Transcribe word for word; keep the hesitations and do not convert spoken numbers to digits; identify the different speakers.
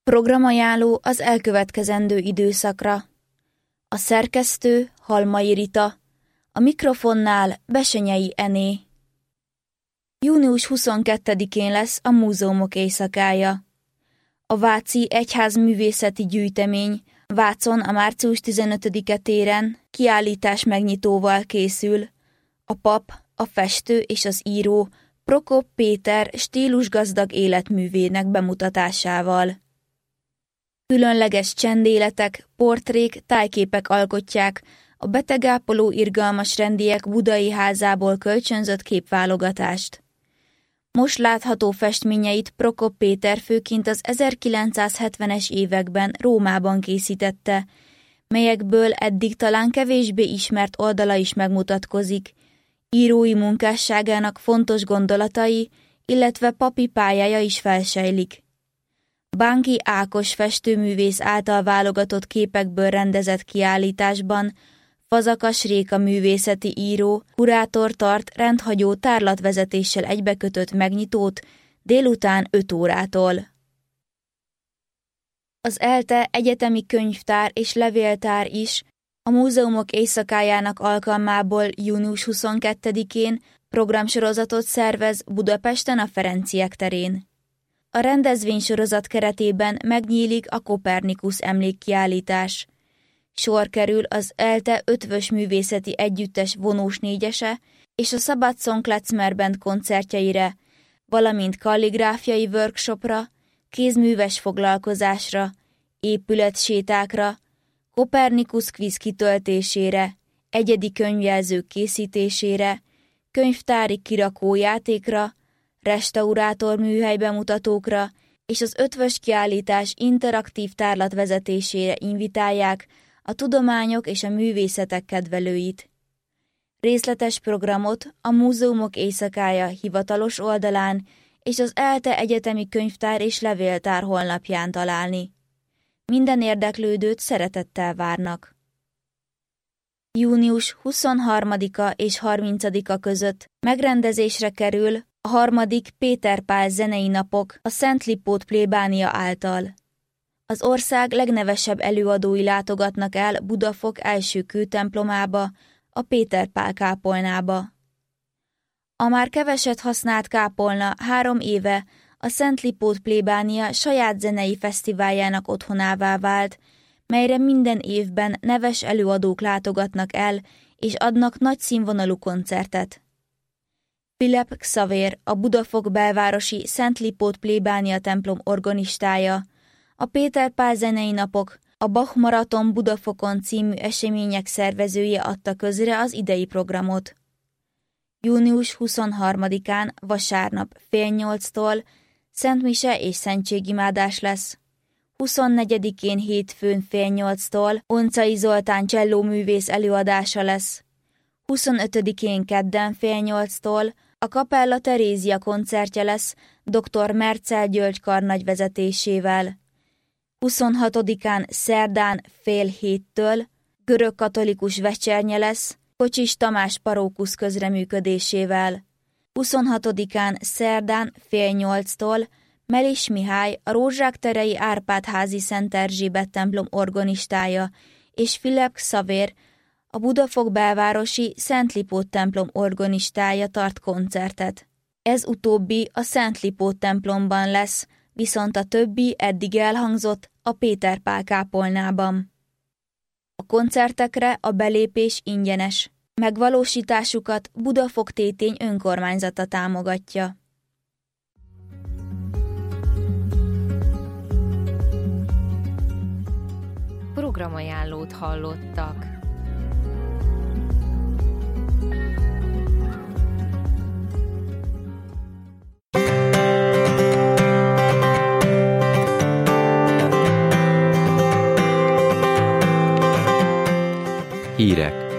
Speaker 1: Programajánló az elkövetkezendő időszakra. A szerkesztő Halmai Rita, a mikrofonnál Besenyei Ené. június huszonkettedikén lesz a Múzeumok éjszakája. A Váci Egyházművészeti Gyűjtemény Vácon a március tizenötödike téren kiállítás megnyitóval készül. A pap, a festő és az író Prokop Péter stílusgazdag életművének bemutatásával. Különleges csendéletek, portrék, tájképek alkotják a betegápoló irgalmas rendiek budai házából kölcsönzött képválogatást. Most látható festményeit Prokop Péter főként az ezerkilencszázhetvenes években Rómában készítette, melyekből eddig talán kevésbé ismert oldala is megmutatkozik, írói munkásságának fontos gondolatai, illetve papi pályája is felsejlik. Bánki Ákos festőművész által válogatott képekből rendezett kiállításban Fazakas Réka művészeti író, kurátor tart rendhagyó tárlatvezetéssel egybekötött megnyitót délután öt órától. Az ELTE egyetemi könyvtár és levéltár is a Múzeumok éjszakájának alkalmából június huszonkettedikén programsorozatot szervez Budapesten a Ferenciek terén. A rendezvénysorozat keretében megnyílik a Kopernikusz emlékkiállítás. Sor kerül az ELTE ötvös művészeti együttes vonós négyese és a Szabadszon Klezmer Band koncertjeire, valamint kalligráfiai workshopra, kézműves foglalkozásra, épületsétákra, Kopernikusz kvíz kitöltésére, egyedi könyvjelzők készítésére, könyvtári kirakójátékra, restaurátor műhely bemutatókra és az ötvös kiállítás interaktív tárlatvezetésére invitálják a tudományok és a művészetek kedvelőit. Részletes programot a Múzeumok éjszakája hivatalos oldalán és az ELTE egyetemi könyvtár és levéltár honlapján találni. Minden érdeklődőt szeretettel várnak. június huszonharmadika és harmincadika között megrendezésre kerül a harmadik Péter Pál zenei napok a Szent Lipót plébánia által. Az ország legnevesebb előadói látogatnak el Budafok első kőtemplomába, a Péter Pál kápolnába. A már keveset használt kápolna három éve a Szent Lipót plébánia saját zenei fesztiváljának otthonává vált, melyre minden évben neves előadók látogatnak el és adnak nagy színvonalú koncertet. Philipp Xavér, a Budafok belvárosi Szent Lipót plébánia templom organistája, a Péter Pál zenei napok, a Bach Maraton Budafokon című események szervezője adta közre az idei programot. június huszonharmadikán vasárnap fél nyolctól szentmise és szentségimádás lesz. huszonnegyedikén hétfőn fél nyolctól Oncai Zoltán csellóművész előadása lesz. huszonötödikén kedden fél nyolctól a Kapella Terézia koncertje lesz dr. Mercel György karnagy vezetésével. huszonhatodikán szerdán fél héttől görögkatolikus vecsernye lesz Kocsis Tamás parókusz közreműködésével. huszonhatodikán szerdán fél nyolctól Melis Mihály, a Rózsák-terei Árpád-házi Szent Erzsébet templom organistája, és Philipp Xavér, a Budafok belvárosi Szent Lipót templom organistája tart koncertet. Ez utóbbi a Szent Lipót templomban lesz, viszont a többi eddig elhangzott a Péter Pál kápolnában. A koncertekre a belépés ingyenes. Megvalósításukat Budafok Tétény önkormányzata támogatja.
Speaker 2: Programajánlót hallottak.
Speaker 3: Hírek.